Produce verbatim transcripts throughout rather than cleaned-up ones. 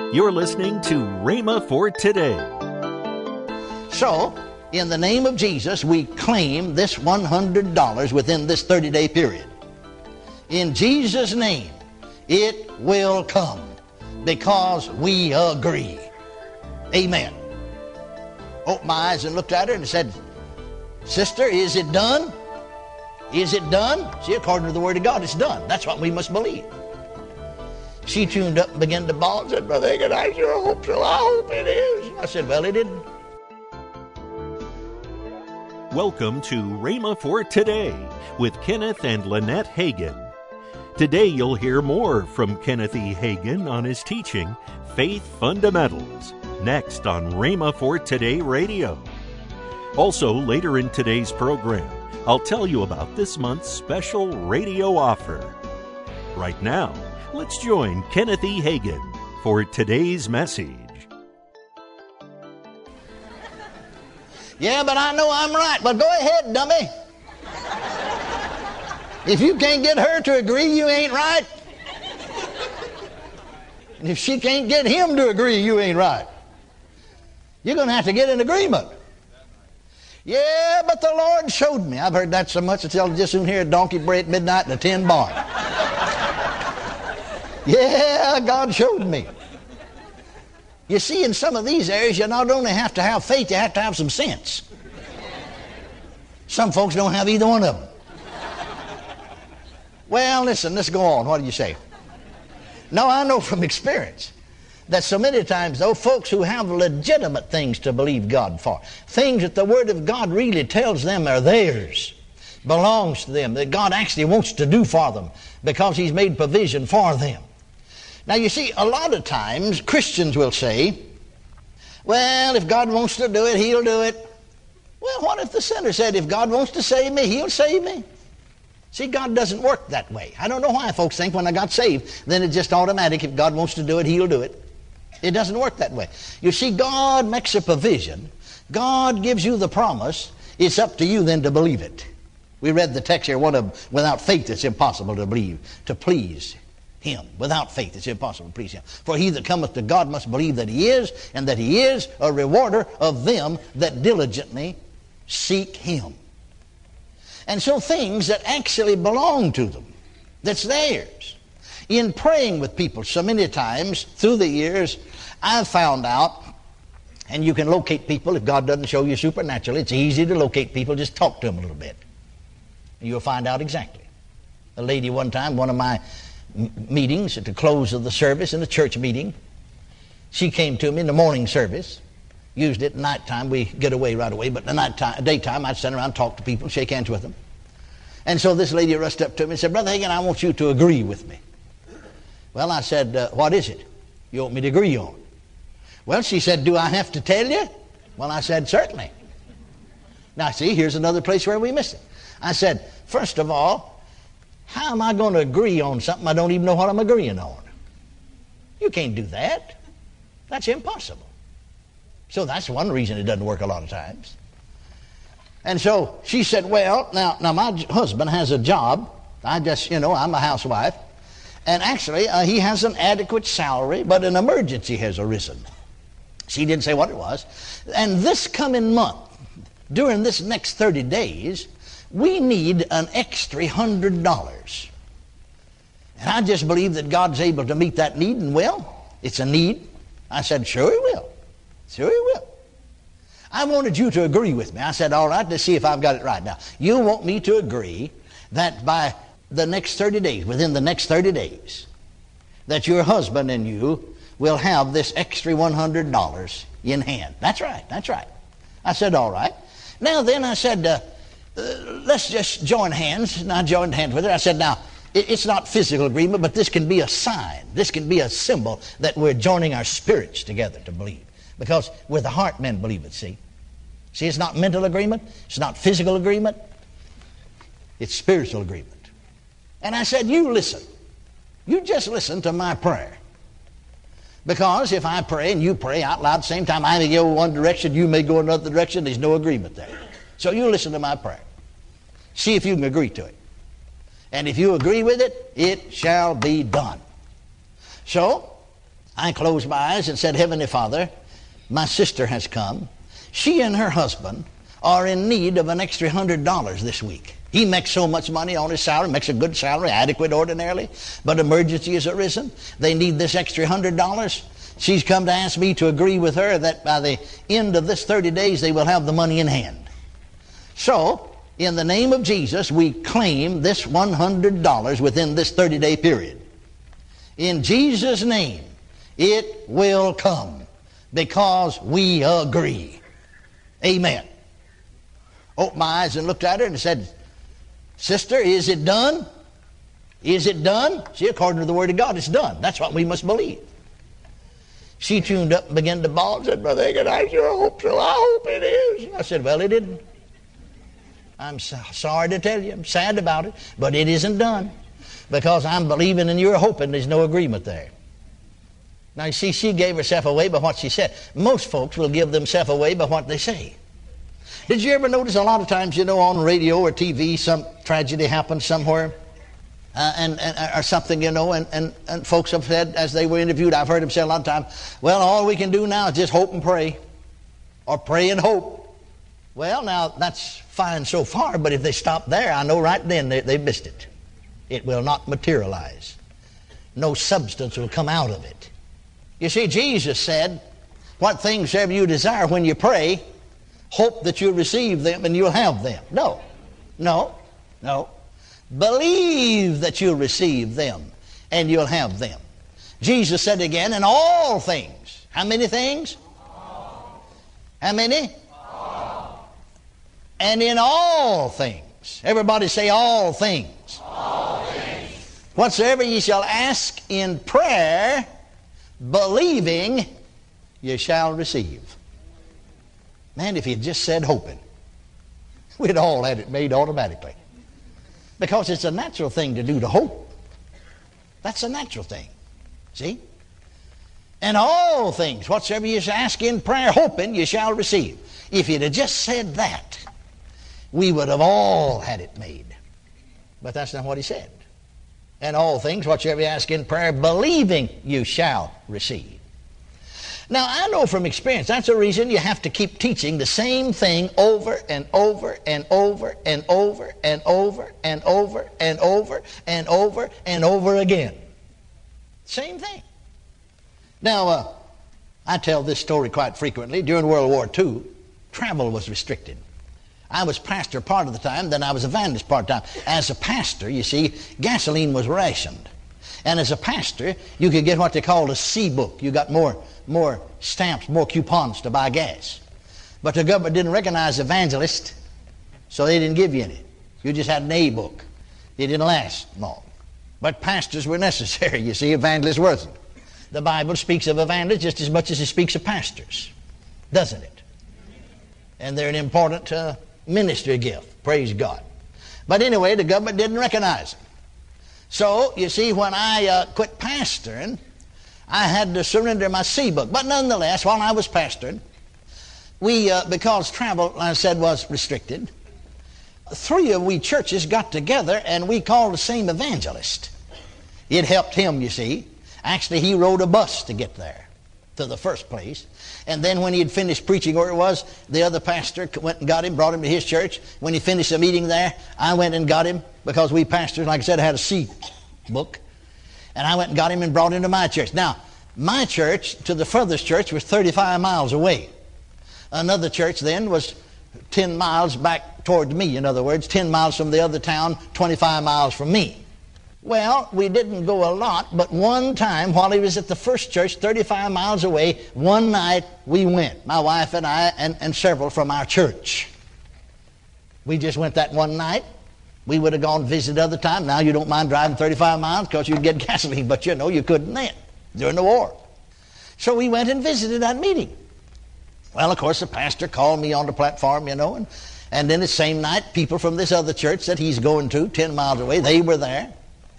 You're listening to Rhema for Today. So, in the name of Jesus, we claim this one hundred dollars within this thirty-day period. In Jesus' name, it will come because we agree. Amen. Opened my eyes and looked at her and said, "Sister, is it done? Is it done?" See, according to the Word of God, it's done. That's what we must believe. She tuned up and began to bawl and said, "Brother Hagin, I sure hope so. I hope it is." I said, "Well, it didn't." Welcome to Rhema for Today with Kenneth and Lynette Hagin. Today you'll hear more from Kenneth E. Hagin on his teaching, Faith Fundamentals, next on Rhema for Today Radio. Also, later in today's program, I'll tell you about this month's special radio offer. Right now, let's join Kenneth E. Hagin for today's message. Yeah, but I know I'm right. But go ahead, dummy. If you can't get her to agree, you ain't right. And if she can't get him to agree, you ain't right. You're going to have to get an agreement. Yeah, but the Lord showed me. I've heard that so much until I just soon hear a donkey bray at midnight in a tin barn. Yeah, God showed me. You see, in some of these areas, you not only have to have faith, you have to have some sense. Some folks don't have either one of them. Well, listen, let's go on. What do you say? No, I know from experience that so many times, though, folks who have legitimate things to believe God for, things that the Word of God really tells them are theirs, belongs to them, that God actually wants to do for them because He's made provision for them. Now, you see, a lot of times Christians will say, well, if God wants to do it, He'll do it. Well, what if the sinner said, if God wants to save me, He'll save me? See, God doesn't work that way. I don't know why folks think when I got saved, then it's just automatic. If God wants to do it, He'll do it. It doesn't work that way. You see, God makes a provision. God gives you the promise. It's up to you then to believe it. We read the text here, one of, without faith it's impossible to believe, to please Him. Without faith it's impossible to please Him. For he that cometh to God must believe that He is, and that He is a rewarder of them that diligently seek Him. And so things that actually belong to them, that's theirs. In praying with people so many times through the years, I've found out, and you can locate people if God doesn't show you supernaturally. It's easy to locate people. Just talk to them a little bit. And you'll find out exactly. A lady one time, one of my m- meetings at the close of the service in the church meeting, she came to me in the morning service. Used it at nighttime. We get away right away. But the nighttime, daytime, I'd stand around and talk to people, shake hands with them. And so this lady rushed up to me and said, "Brother Hagin, I want you to agree with me." Well, I said, uh, "What is it you want me to agree on?" Well, she said, "Do I have to tell you?" Well, I said, "Certainly." Now, see, here's another place where we miss it. I said, "First of all, how am I going to agree on something I don't even know what I'm agreeing on?" You can't do that. That's impossible. So that's one reason it doesn't work a lot of times. And so she said, well, now, now my husband has a job. I just, you know, I'm a housewife. And actually, uh, he has an adequate salary, but an emergency has arisen. She didn't say what it was. And this coming month, during this next thirty days, we need an extra hundred dollars. And I just believe that God's able to meet that need, and well, it's a need. I said, sure He will. Sure He will. I wanted you to agree with me. I said, all right, let's see if I've got it right. Now, you want me to agree that by the next thirty days, within the next thirty days, that your husband and you will have this extra one hundred dollars in hand. That's right, that's right. I said, all right. Now then, I said, uh, uh, let's just join hands. And I joined hands with her. I said, now, it, it's not physical agreement, but this can be a sign. This can be a symbol that we're joining our spirits together to believe. Because with the heart men believe it, see? See, it's not mental agreement. It's not physical agreement. It's spiritual agreement. And I said, you listen. You just listen to my prayer. Because if I pray and you pray out loud at the same time, I may go one direction, you may go another direction, there's no agreement there. So you listen to my prayer. See if you can agree to it. And if you agree with it, it shall be done. So, I closed my eyes and said, Heavenly Father, my sister has come. She and her husband are in need of an extra hundred dollars this week. He makes so much money on his salary, makes a good salary, adequate ordinarily, but emergency has arisen. They need this extra hundred dollars. She's come to ask me to agree with her that by the end of this thirty days they will have the money in hand. So, in the name of Jesus, we claim this one hundred dollars within this thirty-day period. In Jesus' name, it will come because we agree. Amen. Opened my eyes and looked at her and said, Sister, is it done? Is it done? See, according to the Word of God, it's done. That's what we must believe. She tuned up and began to bawl and said, Brother Hagin, I sure hope so. I hope it is. I said, well, it didn't. I'm so sorry to tell you. I'm sad about it. But it isn't done. Because I'm believing and you're hoping there's no agreement there. Now, you see, she gave herself away by what she said. Most folks will give themselves away by what they say. Did you ever notice a lot of times, you know, on radio or T V, some tragedy happens somewhere? Uh, and, and or something, you know, and, and, and folks have said, as they were interviewed, I've heard them say a lot of times, well, all we can do now is just hope and pray. Or pray and hope. Well, now, that's fine so far, but if they stop there, I know right then they, they missed it. It will not materialize. No substance will come out of it. You see, Jesus said, what things soever you desire when you pray, hope that you'll receive them and you'll have them. No, no, no. Believe that you'll receive them and you'll have them. Jesus said again, in all things. How many things? All. How many? All. And in all things. Everybody say all things. All things. Whatsoever ye shall ask in prayer, believing, you shall receive. Man, if he had just said hoping, we'd all had it made automatically. Because it's a natural thing to do, to hope. That's a natural thing. See? And all things, whatsoever you shall ask in prayer, hoping, you shall receive. If he'd have just said that, we would have all had it made. But that's not what he said. And all things, whatsoever you ask in prayer, believing, you shall receive. Now, I know from experience, that's the reason you have to keep teaching the same thing over and over and over and over and over and over and over and over and over again. Same thing. Now, uh, I tell this story quite frequently. During World War Two, travel was restricted. I was pastor part of the time, then I was evangelist part of the time. As a pastor, you see, gasoline was rationed. And as a pastor, you could get what they called a C book. You got more, more stamps, more coupons to buy gas. But the government didn't recognize evangelists, so they didn't give you any. You just had an A book. It didn't last long. But pastors were necessary, you see, evangelists wasn't. The Bible speaks of evangelists just as much as it speaks of pastors, doesn't it? And they're an important uh, ministry gift, praise God. But anyway, the government didn't recognize them. So, you see, when I uh, quit pastoring, I had to surrender my C book. But nonetheless, while I was pastoring, we, uh, because travel, like I said, was restricted, three of we churches got together and we called the same evangelist. It helped him, you see. Actually, he rode a bus to get there, to the first place. And then when he had finished preaching where it was, the other pastor went and got him, brought him to his church. When he finished the meeting there, I went and got him, because we pastors, like I said, had a C book. And I went and got him and brought him to my church. Now, my church to the furthest church was thirty-five miles away. Another church then was ten miles back toward me. In other words, ten miles from the other town, twenty-five miles from me. Well, we didn't go a lot, but one time while he was at the first church, thirty-five miles away, one night we went, my wife and I and, and several from our church. We just went that one night. We would have gone visit other time. Now you don't mind driving thirty-five miles because you'd get gasoline, but you know you couldn't then during the war. So we went and visited that meeting. Well, of course, the pastor called me on the platform, you know, and, and then the same night, people from this other church that he's going to, ten miles away, they were there.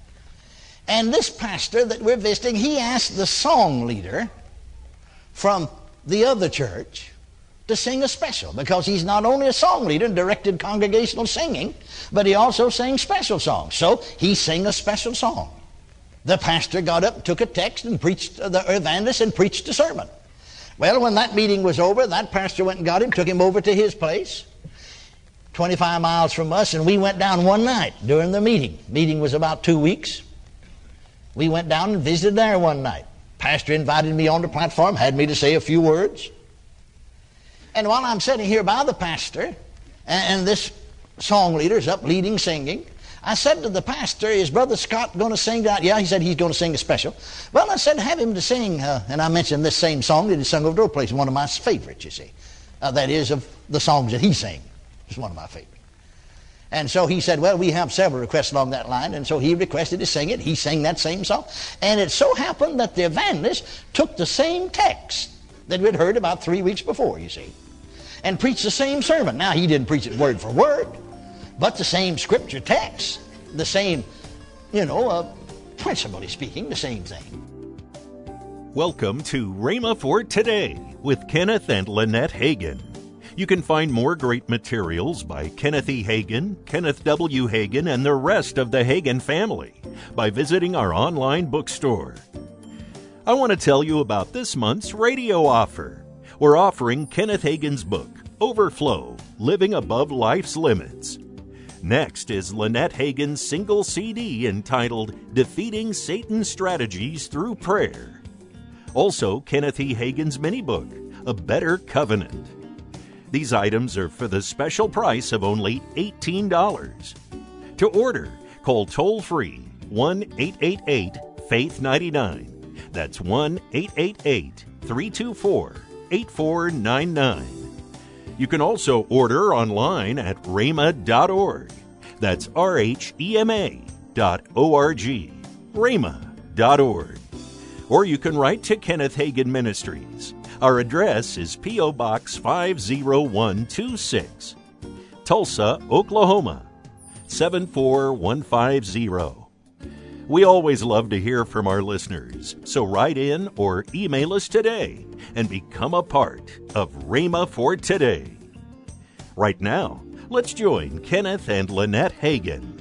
And this pastor that we're visiting, he asked the song leader from the other church to sing a special, because he's not only a song leader and directed congregational singing, but he also sang special songs. So he sang a special song. The pastor got up, took a text, and preached, the evangelist, and preached a sermon. Well, when that meeting was over, that pastor went and got him, took him over to his place, twenty-five miles from us, and we went down one night during the meeting. Meeting was about two weeks. We went down and visited there one night. Pastor invited me on the platform, had me to say a few words. And while I'm sitting here by the pastor, and, and this song leader's up leading, singing, I said to the pastor, is Brother Scott going to sing that? Yeah, he said he's going to sing a special. Well, I said, have him to sing, uh, and I mentioned this same song that he sung over the old place, one of my favorites, you see. Uh, that is, of the songs that he sang. It's one of my favorites. And so he said, well, we have several requests along that line, and so he requested to sing it. He sang that same song. And it so happened that the evangelist took the same text that we'd heard about three weeks before, you see, and preached the same sermon. Now, he didn't preach it word for word, but the same scripture text, the same, you know, uh, principally speaking, the same thing. Welcome to Rhema for Today with Kenneth and Lynette Hagin. You can find more great materials by Kenneth E. Hagin, Kenneth W. Hagin, and the rest of the Hagin family by visiting our online bookstore. I want to tell you about this month's radio offer. We're offering Kenneth Hagin's book, Overflow, Living Above Life's Limits. Next is Lynette Hagin's single C D entitled Defeating Satan's Strategies Through Prayer. Also, Kenneth E. Hagin's mini-book, A Better Covenant. These items are for the special price of only eighteen dollars. To order, call toll-free one eight eight eight, faith nine nine. That's one eight eight eight, three two four, eight four nine nine. You can also order online at rhema dot org. That's R H E M A dot O R G, rhema dot org. Or you can write to Kenneth Hagin Ministries. Our address is P O. Box five oh one two six, Tulsa, Oklahoma, seven four one five zero. We always love to hear from our listeners, so write in or email us today and become a part of Rhema for Today. Right now, let's join Kenneth and Lynette Hagin.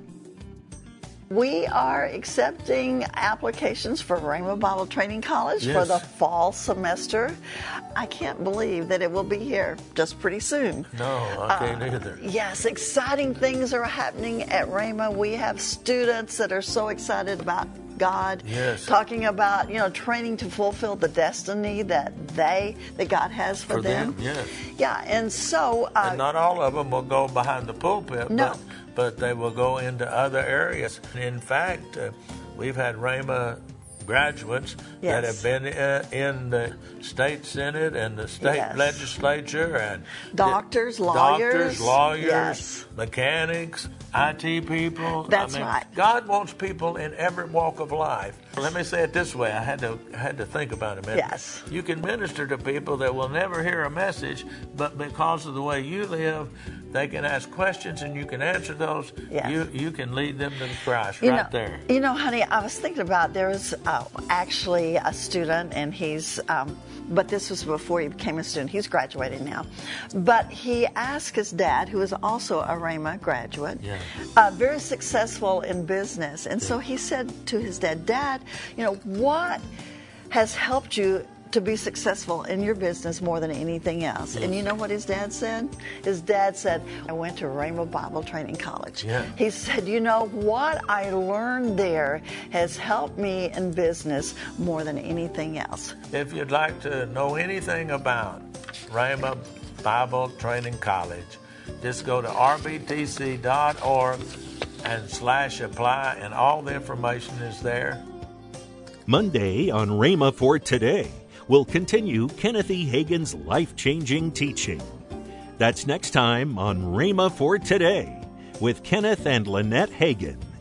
We are accepting applications for Rhema Bible Training College Yes. for the fall semester. I can't believe that it will be here just pretty soon. No, I can't Uh, either. Yes, exciting things are happening at Rhema. We have students that are so excited about God, Yes. talking about, you know, training to fulfill the destiny that they, that God has for, For them, yes. Yeah, and so... Uh, And not all of them will go behind the pulpit, No. but, but they will go into other areas. In fact, uh, we've had Rhema graduates that Yes. have been uh, in the state senate and the state Yes. legislature and Doctors, the- lawyers. doctors, lawyers, Yes. mechanics, I T people. That's I mean, right. God wants people in every walk of life. Let me say it this way. I had to I had to think about it a minute. Yes. You can minister to people that will never hear a message, but because of the way you live, they can ask questions and you can answer those. Yes. You you can lead them to Christ You right know, there. You know, honey, I was thinking about there was uh, actually a student, and he's, um, but this was before he became a student. He's graduating now. But he asked his dad, who is also a Rhema graduate, Yeah. uh, very successful in business. And so he said to his dad, Dad, you know, what has helped you to be successful in your business more than anything else? And you know what his dad said? His dad said, I went to Rhema Bible Training College. Yeah. He said, you know, what I learned there has helped me in business more than anything else. If you'd like to know anything about Rhema Bible Training College, just go to r b t c dot org and slash apply, and all the information is there. Monday on Rhema for Today, we'll continue Kenneth E. Hagin's life-changing teaching. That's next time on Rhema for Today with Kenneth and Lynette Hagin.